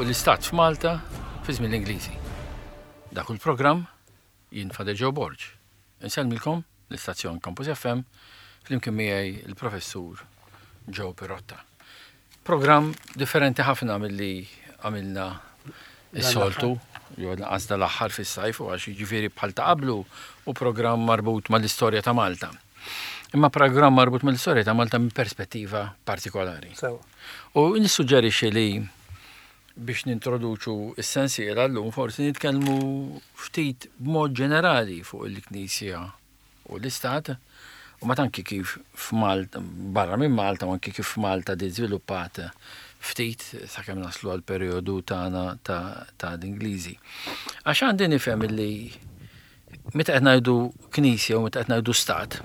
l-istat f'Malta fi żmien l-Ingliżi. Dak il-programm jien Fader Joe Borg. Insellmilkom l-istazzjon Campus FM flimkien miegħi il-professur Joe Pirotta. Programm differenti ħafna milli għamilna is-soltu, jew qasda l-aħħar fis-sajf u għax jiġifieri bħal ta' qablu u programm marbut mal-istorja ta' Malta. Imma programm marbut mal-istorja ta' Malta minn perspettiva partikolari. U nissuġġerixxi li biex nintroduċu s-sensiela llum forsi nitkellmu ftit b'mod ġenerali fuq il-Knisja u l-Istat u ma tanki kif f'Malta, barra minn Malta, ma anki kif f'Malta di żviluppat ftit sakemm naslu għal perjodu tagħna ta' l-Ingliżi. Għax għandi nifhem li meta qed ngħidu Knisja u meta qed ngħidu Stat,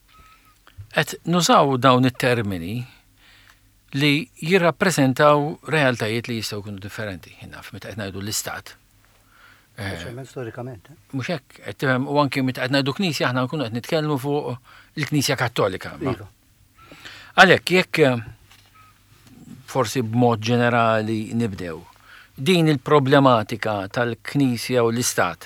qed nużaw dawn it-termini li jirrappreżentaw realtajiet li jistgħu jkunu differenti. Naf meta qed ngħidu l-Istat. Storikament. Mhux hekk, qed tifhem u anke meta qed ngħidu Knisja aħna nkunu qed nitkellmu fuq il-Knisja Kattolika. Għalhekk jekk forsi b'mod ġenerali nibdew. Din il-problematika tal-Knisja u l-Istat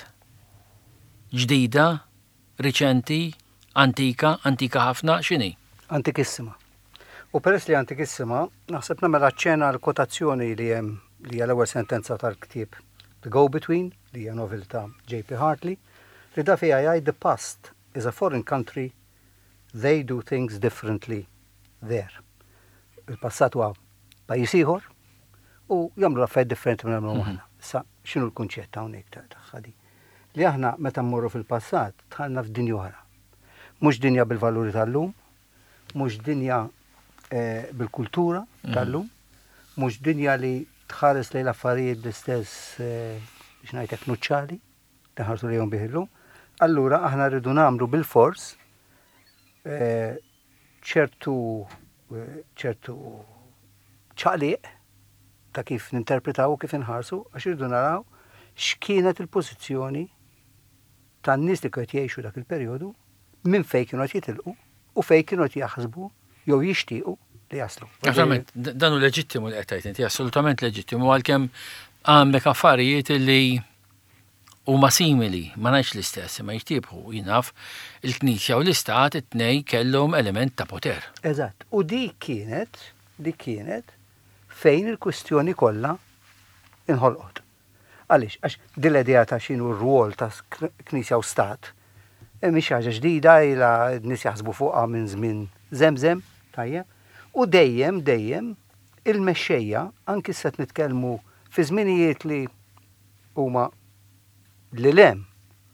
ġdida, riċenti, antika ħafna, x'inhi? Antikissima. U peress li antikissima, naħseb nagħmel aċċena l-kotazzjoni li hemm li hija l-ewwel sentenza tal-ktieb The Go-Between, li hija novel ta' J.P. Hartley, li da fiha jgħid the past is a foreign country, they do things differently there. Il-passat huwa pajjiż ieħor u jagħmlu affarijiet differenti minn nagħmlu aħna. Issa x'inhu l-kunċett hawnhekk ta' ħadi? Li aħna meta mmorru fil-passat tħallna f'dinja oħra. Mhux dinja bil-valuri tal-lum, mhux dinja bil-kultura tal-lum, mhux dinja li tħares lejn affarijiet bl-istess biex ngħidlek nuċċali, taħarsu lejhom bih illum. Allura aħna rridu nagħmlu bil-fors ċertu ċaqliq ta' kif ninterpretaw u kif inħarsu għax irridu naraw x'kienet il-pożizzjoni tan-nies li kienu jgħixu dak il-perjodu minn fejn kienu qed jitilqu u fejn kienu qed jaħsbu jew jixtiequ li jaslu. Naturalment, dan hu leġittimu li qed tgħid inti, assolutament leġittimu għalkemm għandek affarijiet li huma simili, ma ngħidx l-istess, ma jixtiebħu jinaf il-Knisja u l-Istat it-tnejn kellhom element ta' poter. Eżatt. U dik kienet fejn il-kwistjoni kollha inħolqot. Għaliex, għax din l-idea ta' x'inhu r-rwol ta' Knisja u Stat mhix ħaġa ġdida ilha n-nies jaħsbu fuqha minn żmien żemżem, tajjeb. U dejjem il-mexxejja anki se nitkellmu fi żminijiet li huma lilem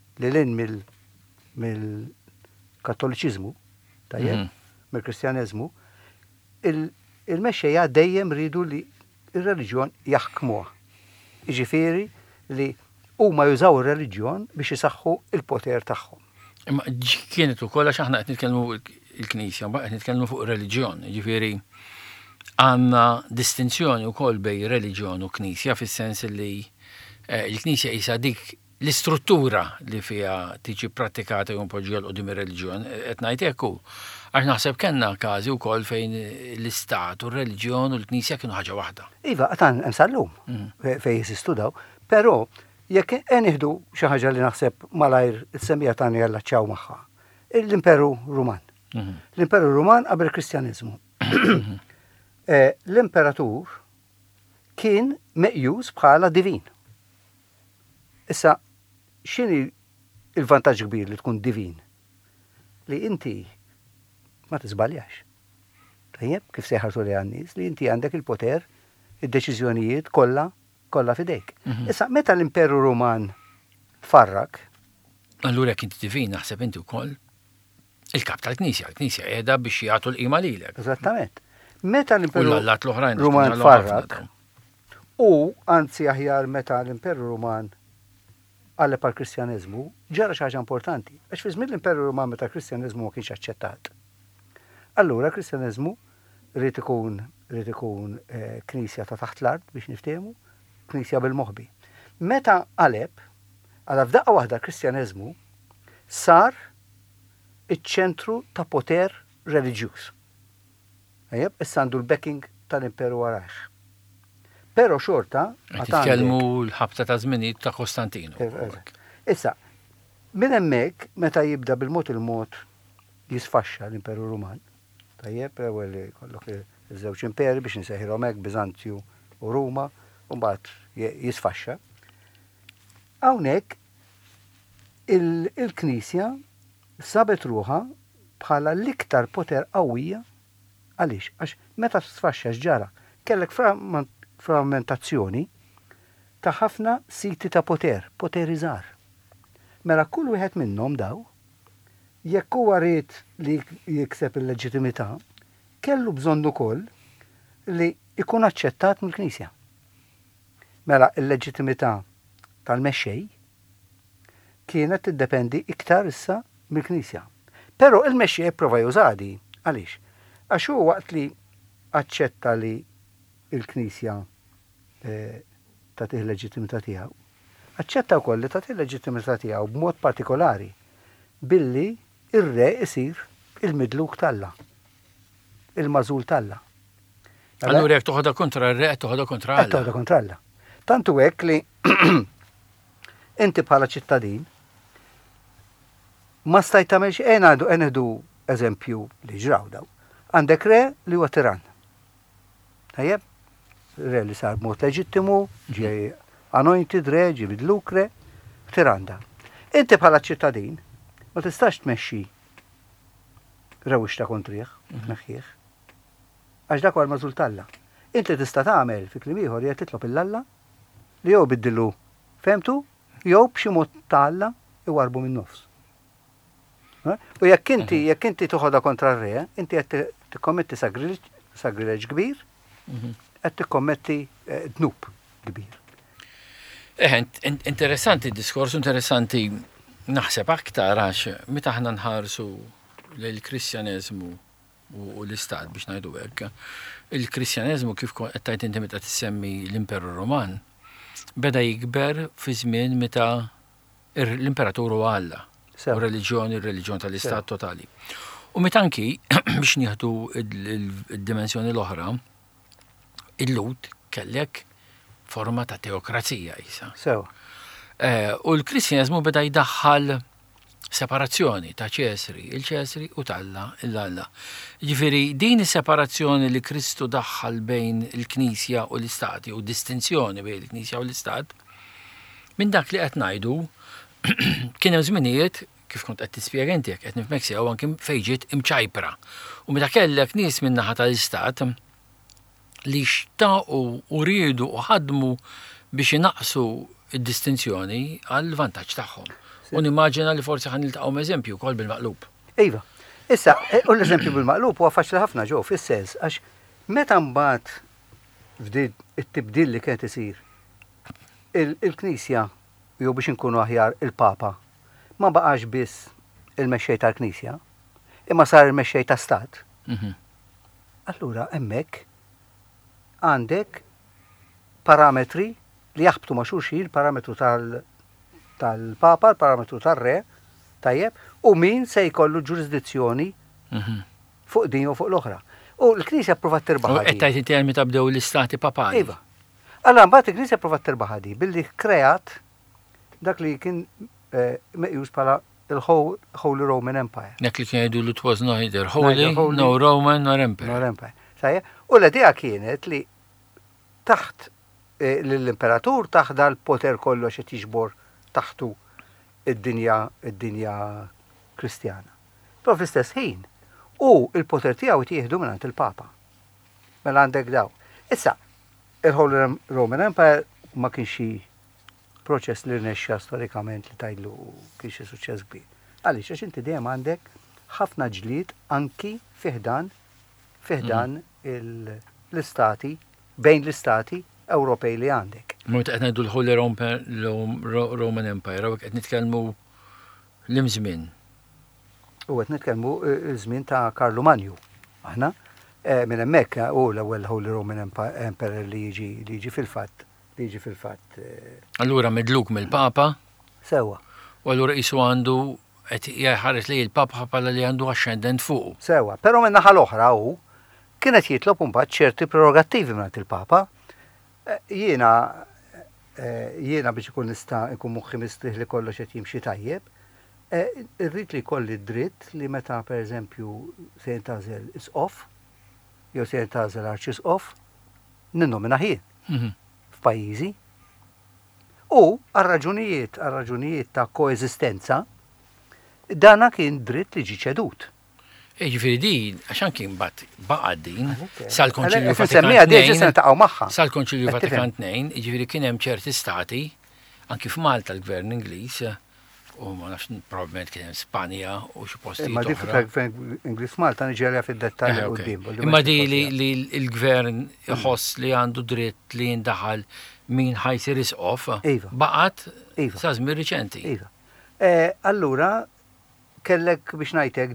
mill-Kattoliċiżmu, tajjeb, mill-Kristjaneżmu, il-mexxejja dejjem ridu li ir-reliġjon jaħkmuha. Jiġifieri li huma jużaw ir-reliġjon biex isaħħu il-poter tagħhom. Imma kienet ukoll għax aħna qed nitkellmu il-Knisja, ma qed nitkellmu fuq reliġjon, jiġifieri għandna distinzjoni wkoll bejn reliġjon u Knisja fis-sens li l-Knisja qisha dik l-istruttura li fiha tiġi prattikata jew poġġija l qudiem ir-reliġjon, qed ngħid hekk hu. Għax naħseb kellna każi wkoll fejn l-Istat u r-reliġjon u l-Knisja kienu ħaġa waħda. Iva, għatan nsallum fejn jesistu daw, però jekk nieħdu xi ħaġa li naħseb malajr is-semmija tagħna jallaċċaw magħha. L-Imperu Ruman. L-Imperu Ruman qabel il-Kristjaneżmu. L-imperatur kien meqjus bħala divin. Issa, x'inhi il-vantaġġ kbir li tkun divin? Li inti ma tiżbaljax. Tajjeb, kif se jħarsu li għan-nies, li inti għandek il-poter, id-deċiżjonijiet kollha fidejk. Issa, meta l-Imperu Ruman tfarrak. Allura jekk inti divin naħseb inti wkoll il-kap tal-Knisja, l-Knisja qiegħda biex jagħtu l-qima lilek. Eżattament. Meta l-Imperu Ruman tfarrak u anzi aħjar meta l-Imperu Ruman għalleb għall-Kristjaneżmu ġara xi ħaġa importanti. Għax fi żmien l-Imperu Ruman meta l-Kristjaneżmu ma kienx aċċettat. Allura l-Kristjaneżmu rrid ikun knisja ta' taħt l-art biex niftehmu, knisja bil-moħbi. Meta qaleb, għal f'daqqa waħda l-Kristjaneżmu sar iċ-ċentru ta' poter reliġjuż. Issa għandu l-backing tal-Imperu warajh. Però xorta Titkellmu l-ħabta ta' żminijiet ta' Kostantinu. Issa, minn hemmhekk meta jibda bil-mod jisfaxxa l-Imperu Ruman. Tajjeb, ewwel kollok iż-żewġ imperi biex nsejħilhom hekk Biżantju u Ruma, u mbagħad jisfaxxa. Hawnhekk il-Knisja sabet ruħha bħala l-iktar poter qawwija għaliex? Għax meta sfaxxa x'ġara, kellek frammentazzjoni ta' ħafna siti ta' poteri żgħar. Mela kull wieħed minnhom daw, jekk huwa rid li jikseb il-leġitimità, kellu bżonn ukoll li ikun aċċettat mill-Knisja. Mela il-leġitimità tal-mexxej kienet tiddependi iktar issa mill-Knisja. Però il-mexxej prova jużadi għaliex? Għax hu waqt li aċċetta li il-Knisja tagħtih il-leġitimità tiegħu, aċċetta wkoll li tagħtih il-leġitimità tiegħu b'mod partikolari billi ir-re isir il-midluk talla, il-mażul talla. Allura jekk toħodha kontra r-re, toħodha kontra Alla. Toħodha kontra Alla. Tantu hekk li inti bħala ċittadin ma stajt tagħmel xi għenedu eżempju li ġraw daw. Għandek re li huwa tiran. Tajjeb? Re li sar b'mod leġittimu, ġej anointed re, ġi midluk re, tiranda. Inti bħala ċittadin ma tistax tmexxi rewixta kontrih, tneħħih. Għax dak huwa l-mażul talla. Inti tista' tagħmel fi kliem ieħor jekk titlob il-Alla li jew biddillu, femtu, jew b'xi mod talla iwarbu min-nofs. U jekk inti toħodha kontra r-re, inti qed tikkommetti sagrilleġ kbir, qed tikkommetti dnub kbir. Interessanti d-diskors, interessanti naħseb aktar għax meta aħna nħarsu l-Kristjaneżmu u l-Istat biex ngħidu hekk. Il-Kristjaneżmu kif qed tgħid inti meta tissemmi l-Imperu Ruman beda jikber fi żmien meta l-Imperatur huwa Alla. U il-reliġjon tal-Istat totali. U meta anki biex nieħdu id-dimensjoni l-oħra, il-lut kellek forma ta' teokrazija jisa. U l-Kristjaneżmu beda jdaħħal separazzjoni ta' ċesri, il-ċesri u tal-Alla, il-Alla. Ġifieri din is-separazzjoni li Kristu daħħal bejn il-Knisja u l-Istati u distinzjoni bejn il-Knisja u l-Istat, minn dak li qed ngħidu kien hemm żminijiet kif kont qed tispjega inti qed nifmek sew anke fejn ġiet imċajpra. U meta kellek nies min-naħa tal-Istat li xtaqu u riedu u ħadmu biex inaqsu id-distinzjoni għal vantaġġ tagħhom. U nimmaġina li forsi ħan niltaqgħu eżempju wkoll bil-maqlub. Iva. Issa, u l-eżempju bil-maqlub huwa faċli ħafna ġew fis-sens għax meta mbagħad f'din it-tibdil li kienet isir il-Knisja jew biex inkunu aħjar il-Papa ma baqax biss il-mexxej tal-Knisja, imma sar il-mexxej ta' Stat. Allura hemmhekk għandek parametri li jaħbtu ma' xulxin, il-parametru tal-Papa, il-parametru tar-Re, tajjeb, u min se jkollu ġurisdizzjoni fuq din u fuq l-oħra. U l-Knisja provat tirbaħ. Qed tgħid inti meta bdew l-istati papali. Iva. Allura mbagħad il-Knisja provat tirbaħ billi kreat dak li kien meqjus bħala il-Holy Roman Empire. Dak li kien jgħidu it was neither holy, no Roman, nor Empire. U l-idea kienet li taħt l-imperatur taħda l-poter kollox qed jiġbor taħtu id-dinja Kristjana. Però fl-istess ħin u l-poter tiegħu jieħdu mingħand il-Papa. Mela għandek daw. Issa, il-Holy Roman Empire ma kienx proċess li rnexxa storikament li tajlu kienx suċċess kbir. Għaliex għax inti dejjem għandek ħafna ġlied anki fiħdan l-istati bejn l-istati Ewropej li għandek. Meta qed ngħidu l-Holy Roman Empire, qed nitkellmu l-imżmien. U qed nitkellmu żmien ta' Karlu Manju. Aħna minn hemmhekk u l-ewwel Holy Roman Empire li jiġi fil-fatt. Allura midluk mill-Papa. Sewa. U allura qisu għandu qed jħares li l-Papa bħala li għandu ascendent fuq. Sewa, però minn naħa l-oħra hu kienet jitlob mbagħad ċerti prerogattivi mingħand il-Papa Jiena biex ikun nista' ikun moħħi mistrieħ li kollox qed jimxi tajjeb, irrid li jkolli dritt li meta pereżempju se jintażel is-qof, jew se jintażel arċisqof, ninnomina ħin f'pajjiżi. U għal-raġunijiet ta' koeżistenza, dana kien dritt li ġi ċedut. Ġifiri din, għaxan kien baqad din, sal-Konċilju Vatikan II, ġifiri kien hemm ċerti stati, anki f'Malta l-Gvern Ingliż, u ma nafx probablement kien hemm Spanja u xi posti. Ma di fil-Gvern Ingliż Malta niġerja fid-dettalji quddiem. Imma di li l-Gvern iħoss li għandu dritt li jindaħal min ħajsir isqof, baqad sa żmien riċenti. Allura kellek biex ngħidlek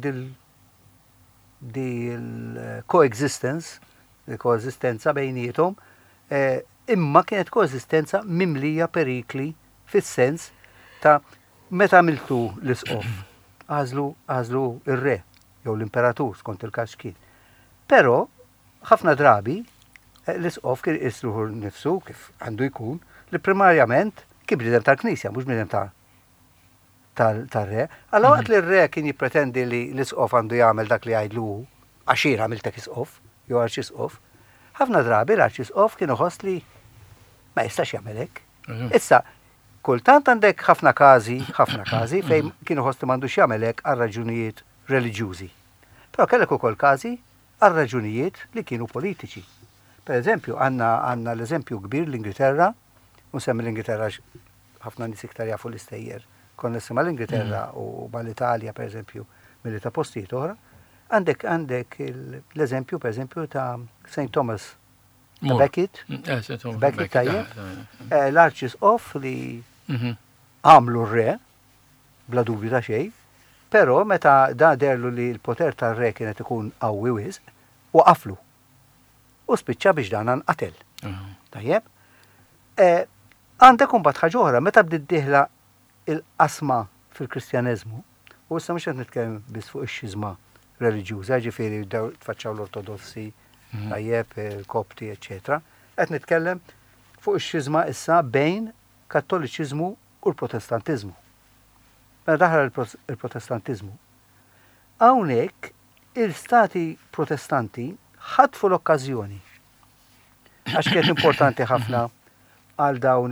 il-coexistence, il-koesistenza bejnietom, imma kienet koesistenza mimlija perikli fis-sens ta' meta għamiltu l-isqof, għażlu ir-re jew l-imperatur skont il-każ kien. Però ħafna drabi l-isqof kien isruħu nifsu kif għandu jkun li primarjament kien bniedem tal-Knisja, mhux bniedem tal-re. Alla waqt li r-re kien jippretendi li l-isqof għandu jagħmel dak li jgħidlu għaxir għamiltek isqof, jew arċisqof, ħafna drabi l-arċisqof kien iħoss li ma jistax jagħmel hekk. Issa, kultant għandek ħafna każi fejn kienu iħoss li m'għandux jagħmel hekk għal raġunijiet reliġjużi. Però kellek ukoll każi għal raġunijiet li kienu politiċi. Per eżempju, għandna l-eżempju kbir l-Ingilterra, u semmi l-Ingilterra ħafna nies iktar jafu l-istejjer konnessi mal-Ingilterra u mal-Italja, per eżempju, milli ta' postijiet oħra, għandek l-eżempju, per eżempju, ta' St. Thomas Becket tajjeb, l-arċisqof li għamlu r-re, bla dubju ta' xejn, però meta da derlu li l-poter tar-re kienet ikun qawwi wisq, waqaflu. U spiċċa biex dan nqatel. Tajjeb? Għandek imbagħad ħaġa oħra, meta bdiet dieħla il-qasma fil-Kristjaneżmu, u issa mhux qed nitkellem biss fuq ix-xizma reliġjuża, ġifieri tfaċċaw l-Ortodossi, tajjeb, il-Kopti, eċċetera. Qed nitkellem fuq ix-xizma issa bejn Kattoliċiżmu u l-Protestantiżmu. Meta daħal il-Protestantiżmu, hawnhekk il-stati protestanti ħadfu l-okkażjoni għax kienet importanti ħafna għal dawn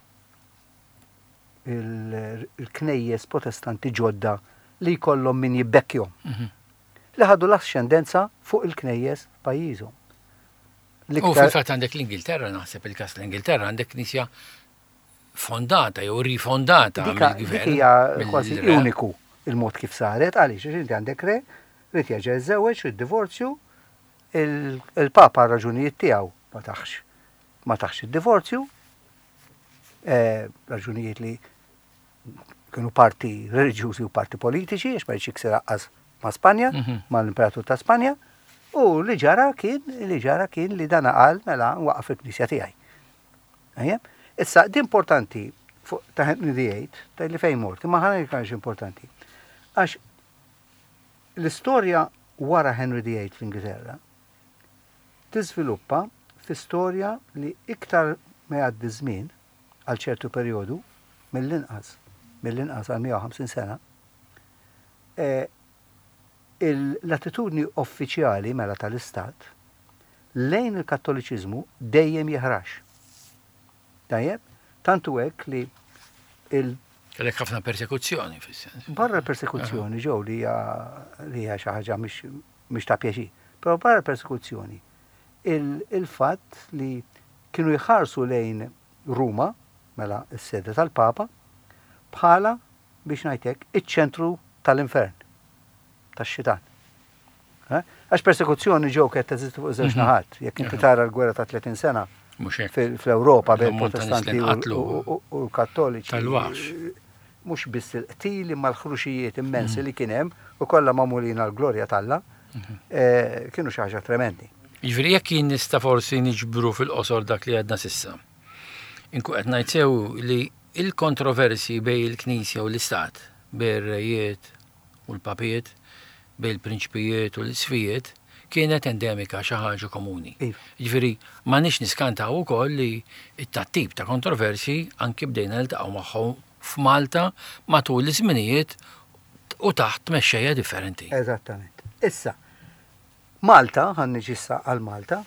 il-knejjes protestanti ġodda li jkollhom min jibbekkjhom. Li ħadu l-ascendenza fuq il-knejjes pajjiżhom. U fil-fatt għandek l-Ingilterra, naħseb il-każ l-Ingilterra għandek knisja fondata jew rifondata mill-gvern. Hija kważi uniku il-mod kif saret, għaliex inti għandek re, rid jerġa' jżewweġ id-divorzju, il-Papa raġunijiet tiegħu ma taħx id-divorzju, raġunijiet li kienu parti reliġjużi u parti politiċi, għax ma jridx jiksir aqqas ma' Spanja, ma' l-Imperatur ta' Spanja, u li ġara kien li dana qal mela waqaf il-Knisja tiegħi. Issa, di importanti ta' Henry VIII, ta' li fejn mort, imma ħana kanx importanti. Għax l-istorja wara Henry VIII fl-Ingilterra tiżviluppa fi storja li iktar ma jgħaddi żmien għal ċertu perjodu mill-inqas għal 150 sena, l-attitudni uffiċjali mela tal-Istat lejn il-Kattoliċiżmu dejjem jeħrax. Tajjeb, tantu hekk li kellek ħafna persekuzzjoni fis-sens. Barra l-persekuzzjoni ġew li hija xi ħaġa mhix ta' pjaċir, però barra l-persekuzzjoni il-fatt li kienu jħarsu lejn Ruma, mela s-sede tal-Papa, bħala biex ngħidlek iċ-ċentru tal-infern, tax-xitan. Għax persekuzzjoni ġew qed teżisti fuq żewġ naħat, jekk inti tara l-gwerra ta' 30 sena fl-Ewropa bejn protestanti u l-Kattoliċi. Mhux biss il-qtil imma l-ħruxijiet immensi li kien hemm u kollha magħmulin għall-glorja talla kienu xi ħaġa tremendi. Jiġifieri jekk jien nista' forsi niġbru fil-qosor dak li għedna s'issa. Inku qed ngħid sew li il-kontroversi bejn il-Knisja u l-Istat, bejn ir-rejiet u l-papijiet, bejn il-prinċipijiet u l-isfijiet, kienet endemika xi ħaġa komuni. Iva. Ġifieri m'għandniex niskantaw ukoll li t-tip ta' kontroversi anki bdejna niltaqgħu magħhom f'Malta matul iż-żminijiet u taħt mexxejja differenti. Eżattament. Issa, Malta, ħanniġi issa għal Malta,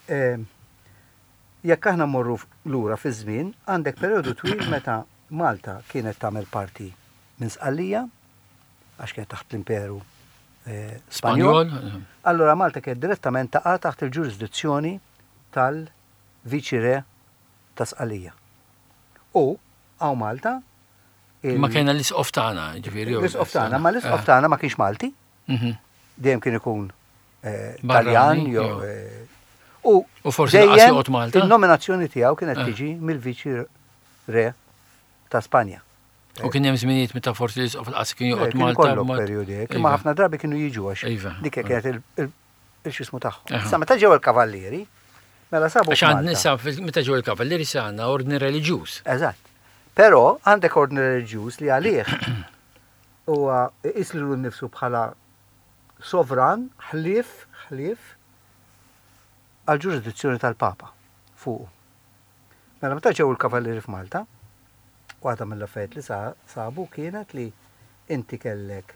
jekk aħna morru lura fi żmien, għandek perjodu twil meta Malta kienet tagħmel parti minn Sqallija, għax kienet taħt l-Imperu Spanjol. Allora Malta kienet direttament taqa' taħt il-ġurisdizzjoni tal-Viċi Re ta' Sqallija. U għaw Malta. Ma kien l-isqof tagħna, ġifieri. L-isqof tagħna, ma l-isqof tagħna ma kienx Malti. Dejjem kien ikun Taljan jew. U forsi laqas Malta. Il-nominazzjoni tiegħu kienet tiġi mill-Viċi Re ta' Spanja. U kien hemm żminijiet meta forsi l-isqof laqas kien joqgħod Malta. Malta. Kien perjodi, imma ħafna drabi kienu jiġu għax. Dik kienet il-xismu tagħhom. Sa meta ġew il-kavallieri, mela sabu. Għax għand nisa meta ġew il-kavallieri sa għandna ordni reliġjuż. Eżatt. Però għandek ordni reliġjuż li għalih huwa islu nnifsu bħala sovran ħlief għal ġurisdizzjoni tal-Papa fuq. Mela meta ġew il-kavallieri f'Malta, waħda mill-affarijiet li sabu kienet li inti kellek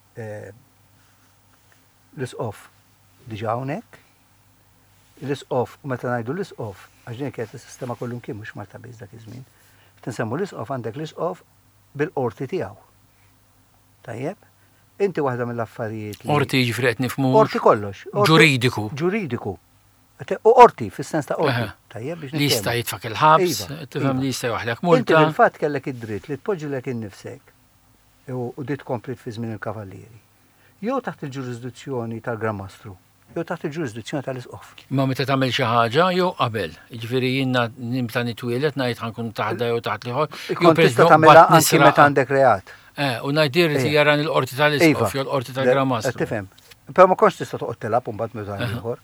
l-isqof diġà hawnhekk. L-isqof, u meta ngħidu l-isqof, għax din kienet is-sistema kollum kien mhux Malta biss dak iż-żmien. Tinsemmu l-isqof għandek l-isqof bil-qorti tiegħu. Tajjeb? Inti waħda mill-affarijiet li. Qorti ġifri qed nifhmu. Qorti kollox. Ġuridiku. Ġuridiku. U qorti fis-sens ta' qorti. Tajjeb biex li jista' jitfak il-ħabs, tifhem li jista' joħlek multa. Inti fil-fatt kellek id-dritt li tpoġġilek innifsek u dit komplit fi żmien il-kavallieri. Jew taħt il-ġurisdizzjoni tal-Gran Mastru, jew taħt il-ġurisdizzjoni tal-isqof. Ma meta tagħmel xi ħaġa jew qabel. Jiġifieri jiena nimta nitwielet ngħid ħankun taħda jew taħt liħor. Jew tista' tagħmilha anke meta għandek reat. U ngħidir li jaran il-qorti tal-isqof jew l-qorti tal-Gran Mastru. Tifhem. Però ma kontx tista' toqgħod tilab u mbagħad meta ieħor.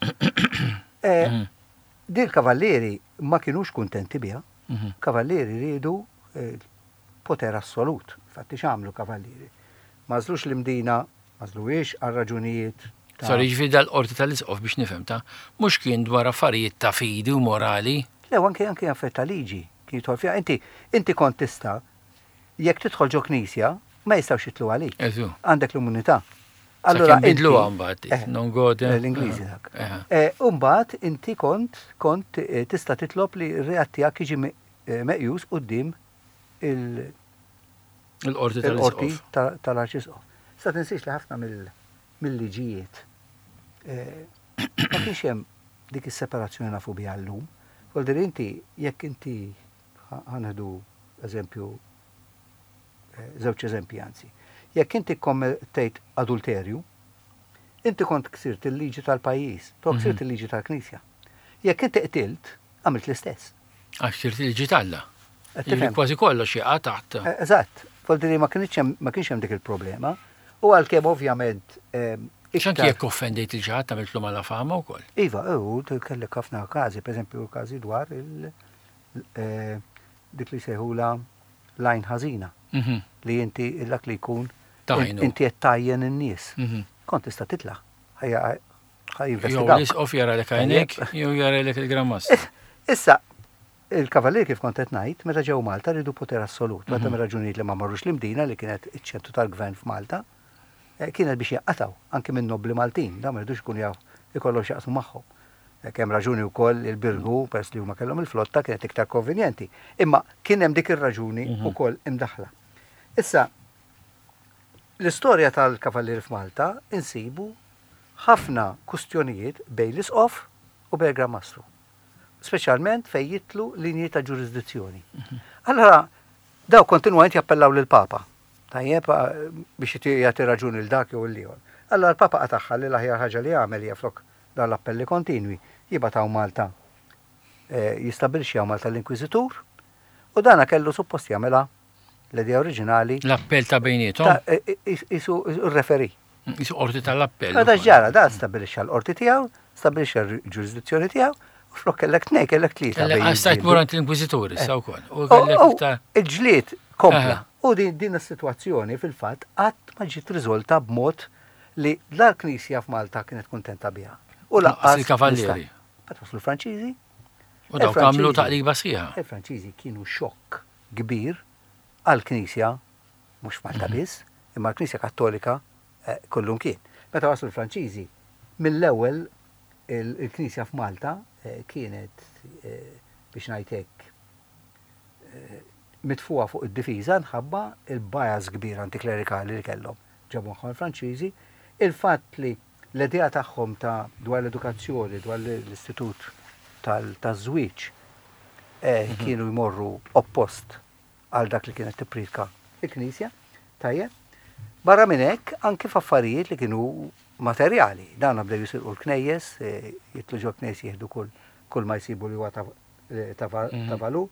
Din kavallieri ma kienux kuntenti biha. Kavallieri rridu poter assolut. Fatti x'għamlu kavallieri. Mażlux l-imdina, mażluwiex għal raġunijiet. Sorry, ġifieri dal-qorti tal-isqof biex nifhem ta' mhux kien dwar affarijiet ta' fidi u morali. Le, anke affarijiet ta' liġi. Kien jidħol fiha. Inti kont tista' jekk tidħol ġo knisja, ma jistgħux jitlu għalik. Għandek l-immunità. Allora bidlu mbagħad, non gode. L-Ingliżi dak. U mbagħad inti kont tista' titlob li r-reat tiegħek jiġi meqjus quddiem il-qorti tal-Arċisqof. Sa tinsiex li ħafna mill-liġijiet ma kienx hemm dik is-separazzjoni nafu biha llum. Kolder inti jekk inti ħaneħdu eżempju żewġ eżempji anzi. Jekk inti kommettejt adulterju, inti kont ksirt il-liġi tal-pajjiż, ksirt il-liġi tal-Knisja. Jekk inti qtilt, għamilt l-istess. Għax ksirt il-liġi talla. Kważi kollox jaqa' taħt. Eżatt. Foldi ma kienx hemm dik il-problema. U għalkemm ovvjament. X'anki jekk offendejt il-ġaħat tagħmiltlu mala fama wkoll. Iva, kellek ħafna każi, pereżempju każi dwar dik li sejħula lajn ħażina. Li inti dak li jkun inti qed tajjen in-nies. Kont tista' titla'. Jew l-isqof jaralek għajnek, jew jaralek il-Gran Mastru. Issa, il-kavallieri kif kont qed ngħid, meta ġew Malta rridu poter assolut. Meta raġunijiet li ma marrux l-imdina li kienet iċ-ċentru tal-gvern f'Malta, kienet biex jaqqataw anke minn nobli Maltin, da ma rridux ikun jaw ikollhom x'jaqsmu magħhom. Kemm raġuni wkoll il-Birgu pers li huma kellhom il-flotta kienet iktar konvenjenti. Imma kien hemm dik ir-raġuni wkoll imdaħla. Issa, l-istorja tal-kavallieri f'Malta insibu ħafna kustjonijiet bejn l-isqof u bejn Gran Mastru. Speċjalment fejn jitlu linji ta' ġurisdizzjoni. Allora, daw kontinwament jappellaw lill-Papa. Tajjeb biex jagħti raġuni l dak jew l-ieħor. Allora l-Papa qataħħal li l-aħjar ħaġa li jagħmel jaflok dan l-appelli kontinwi jibataw Malta. Jistabbilixxew Malta l-Inkwiżitur u dana kellu suppost jagħmilha l-idea oriġinali. L-appell ta' bejnietom? Isu r-referi. Isu qorti tal-appell. Da ġara, da stabbilixxa l-qorti tiegħu, stabbilixxa l-ġurisdizzjoni tiegħu, u flok kellek tnej, kellek tlieta. Għastajt murant l-Inkwiżituri, sa' wkoll. Il-ġlied kompla. U din is-sitwazzjoni fil-fatt qatt ma ġiet riżolta b'mod li l-Knisja f'Malta kienet kuntenta biha. U laqqas il-kavallieri. Meta waslu l-Franċiżi. U daw kamlu taqliba sħiħa. Il-Franċiżi kienu xokk kbir għall-Knisja, mhux Malta biss, imma l-Knisja Kattolika kollum kien. Meta waslu l-Franċiżi, mill-ewwel il-Knisja f'Malta kienet biex ngħidlek mitfuqa fuq id-difiża nħabba il-bias kbir antiklerikali li kellhom ġabu magħhom il-Franċiżi, il-fatt li l-idea tagħhom ta' dwar l-edukazzjoni, dwar l-istitut taż-żwieġ kienu jmorru oppost għal dak li kienet tipprika il-Knisja, tajjeb. Barra minn hekk anke f'affarijiet li kienu materjali. Dan bdew jisirqu l-knejjes, jitlu ġo knejjes jieħdu kull ma jsibu li huwa ta' valur.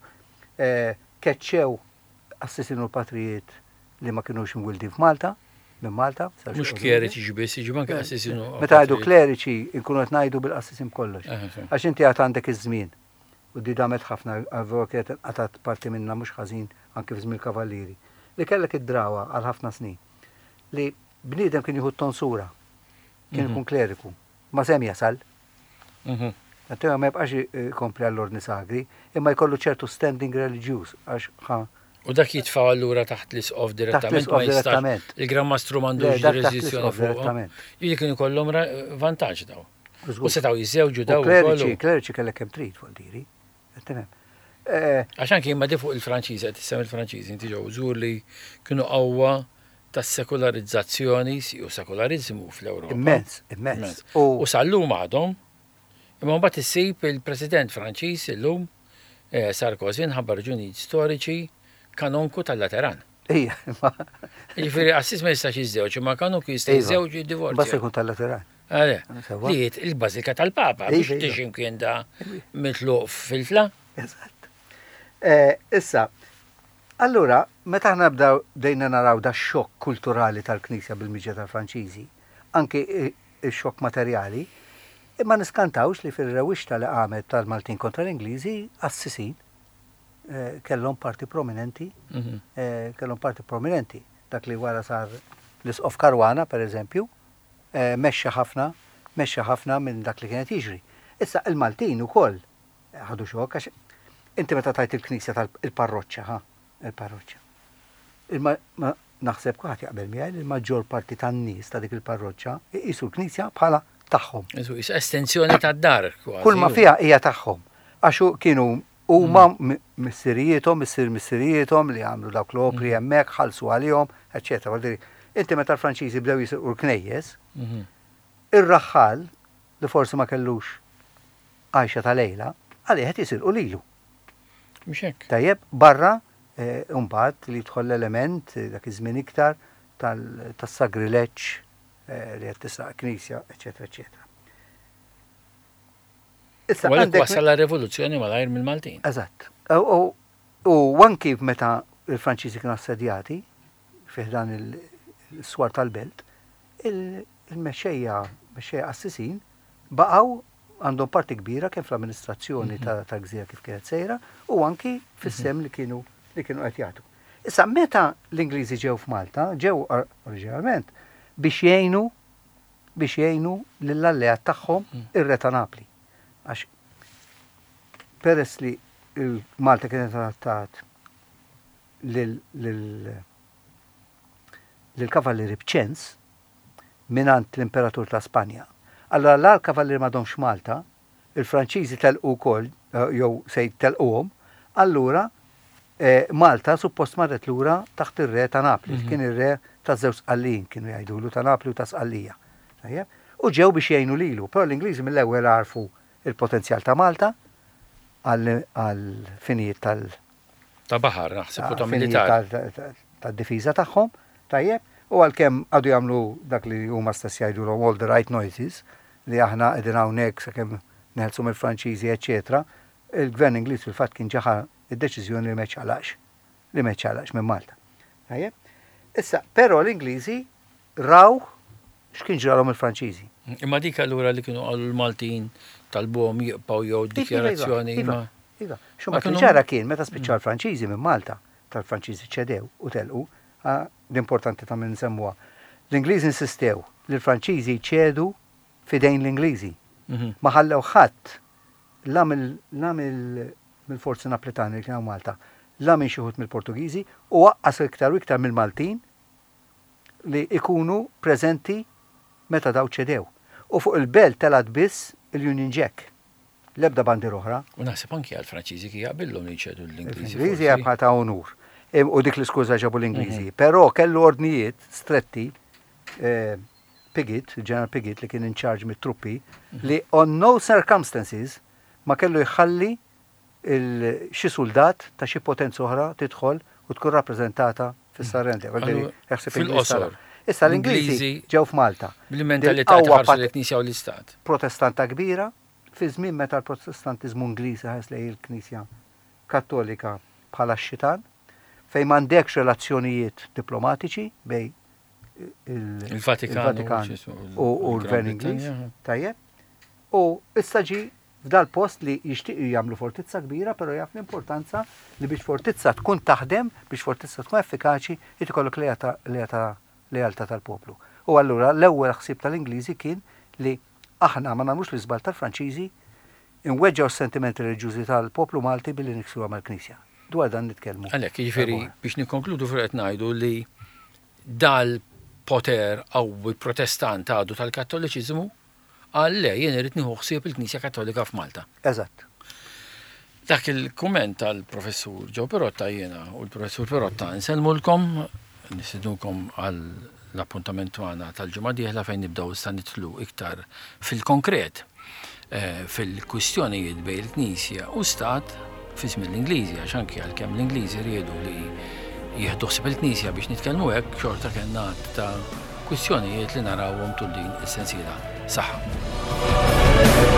Keċċew assisinu l-patrijiet li ma kienux mwildin f'Malta, minn Malta. Mhux kleriċi ġibis, jiġu anke assisinu. Meta għajdu kleriċi, nkunu qed ngħidu bil-qassisin kollox. Għax inti għad għandek iż-żmien. U di damet ħafna avvokat għatat parti minna mhux ħażin anke f'żmien kavallieri. Li kellek id-drawa għal ħafna snin. Li bniedem kien jieħu tonsura. Kien ikun kleriku. Ma sem jasal. Għattewa ma jibqax kompli għall-ordni sagri, imma jkollu ċertu standing religious, għax U dak jitfaw allura taħt l-isqof direttament, il-Grammastru m'għandux ġurisdizzjoni fuq. Jili kienu kollhom vantaġġ daw. U setaw jiżewġu daw. Kleriċi kellek kemm trid fuq diri. Għax anke imma di fuq il-Franċiżi, qed tissem il-Franċiżi, inti ġew żur li kienu qawwa tas-sekularizzazzjoni u sekularizmu fl-Ewropa. Immens. U sal-lum għadhom. Imma mbagħad issib il-President Franċiż illum Sarkozy nħabba raġunijiet storiċi kanonku tal-Lateran. Ija, Jiġifieri assis ma jistax jiżżewġ, imma kanonku jista' jiżżewġ jiddivorzja. Basta jkun tal-Lateran. Li il-Bażilika tal-Papa biex tixin kien da mitluq fil-fla. Eżatt. Issa, allura, meta aħna bdejna naraw da xokk kulturali tal-Knisja bil-miġja tal-Franċiżi, anke x-xokk materjali, imma niskantawx li fil-rewixta li għamet tal-Maltin kontra l-Ingliżi, assisin, kellhom parti prominenti, dak li wara sar l-isqof Karwana, per eżempju, mexxa ħafna minn dak li kienet jiġri. Issa il-Maltin ukoll ħadu xokk għax inti meta tajt il-Knisja tal-parroċċa, il-parroċċa. Naħseb kulħadd jaqbel miegħi li l-maġġor parti tan-nies ta' dik il-parroċċa iqisu l-Knisja bħala tagħhom. Estensjoni tad-dar. Kull ma fiha hija tagħhom. Għax kienu huma missirietom li għamlu dawk l-opri hemmhekk, ħallsu għalihom, eċċetera. Inti meta l-Franċiżi bdew jisirqu l-knejjes, ir-raħħal li forsi ma kellux għajxa ta' lejla, għalih qed jisirqu lilu. Mhux hekk. Tajjeb barra mbagħad li jidħol l-element dak iż-żmien iktar tas-sagrileġġ li qed tisraq Knisja, eċetera, eċetera. Għalhekk wasal la-revoluzzjoni malajr mill-Maltin. Eżatt. U anki meta il-Franċiżi kienu assedjati fih dan il-swar tal-belt, il-mexxejja assisin baqgħu għandhom parti kbira kemm fl-amministrazzjoni tal-Gżira kif kienet sejra u anki fis-sem li kienu qed jagħtu. Issa meta l-Ingliżi ġew f'Malta, ġew oriġinalment biex jgħinu lill-alleat tagħhom ir-Re ta' Napli. Għax peress li Malta kienet adattat lill-kavallieri b'ċens minant l-Imperatur ta' Spanja. Allora l-kavallieri m'għadhomx Malta, il-Franċiżi telqu wkoll jew se jtelquhom, allura Malta suppost marret lura taħt ir-Re ta' Napli, kien ir-Re ta' żewġ Sqallin kienu jgħidulu ta' Napli u ta' Sqallija. U ġew biex jgħinu lilu, però l-Ingliżi mill-ewwel għarfu il-potenzjal ta' Malta għal-finijiet ta' baħar, naħseb ta' militar. Tad-difiża tagħhom, tajjeb, u għalkemm għadu jagħmlu dak li huma stess jgħidulhom all the right noises, li aħna qegħdin hawnhekk sakemm neħelsu mill-Franċiżi, eċetera, il-Gvern Ingliż fil-fatt kien ġaħa id-deċiżjoni li meċċalax minn Malta. Tajjeb? Issa, però l-Ingliżi raw x'kien ġralhom il-Franċiżi. Imma dik allura li kienu għallu l-Maltin tal-bom jiqpaw jew dikjarazzjoni. Iva, xumma kien ġara kien meta spiċċaw l-Franċiżi minn Malta, tal-Franċiżi ċedew u telqu, l-importanti ta' minn nsemmuha. L-Ingliżi insistew li l-Franċiżi ċedu fidejn l-Ingliżi ma ħallew ħadd la mill-forzi Napoletani li kienu Malta, la minn xi wħud mill-Portugiżi u waqqas iktar u iktar mill-Maltin li ikunu preżenti meta daw ċedew. U fuq il-belt telat biss il-Union Jack. L-ebda bandiera oħra. U naħseb anki għal-Franċiżi kien jaqbillhom li jċedu l-Ingliżi. L-Ingliżi jabħa ta' onur. U dik l-iskuża ġabu l-Ingliżi. Però kellu ordnijiet stretti Piggott, General Piggott li kien in charge mit-truppi li on no circumstances ma kellu jħalli xi soldat ta' xi potenza oħra tidħol u tkun rappreżentata fis-Sarrendi. Fil-qosor. Issa l-Ingliżi ġew f'Malta. Bil-mentalità ħarsu l-Knisja u l-Istat. Protestanta kbira, fi żmien meta l-Protestantizmu Ingliżi ħares lejn il-Knisja Kattolika bħala x-xitan, fejn m'għandekx relazzjonijiet diplomatiċi bej il-Vatikan u l-Gvern Ingliż. Tajjeb. U issa ġi f'dal post li jixtiequ jagħmlu fortizza kbira, però jaf l-importanza li biex fortizza tkun taħdem, biex fortizza tkun effikaċi, jrid ikollok lealtà tal-poplu. U allura l-ewwel ħsieb tal-Ingliżi kien li aħna ma nagħmlux l-iżbal tal-Franċiżi inweġġaw s-sentimenti reliġjużi tal-poplu Malti billi niksuha mal-Knisja. Dwar dan nitkellmu. Għalhekk, jiġifieri biex nikkonkludu qed ngħidu li dal-poter qawwi protestant għadu tal-Kattoliċiżmu għalle jien irid nieħu ħsieb il-Knisja Kattolika f'Malta. Eżatt. Dak il-kumment tal-professur Joe Perotta jiena u l-professur Perotta nsellmulkom, nisidnukom għal l-appuntament għana tal-ġimgħa dieħla fejn nibdew issa nidħlu iktar fil-konkret fil-kwistjonijiet bejn il-Knisja u Stat f'ism l-Ingliżi għax anke għalkemm l-Ingliżi riedu li jieħdu ħsieb il-Knisja biex nitkellmu hekk xorta kellna ta' kwistjonijiet li narawhom tul din is-sensiela saħħa.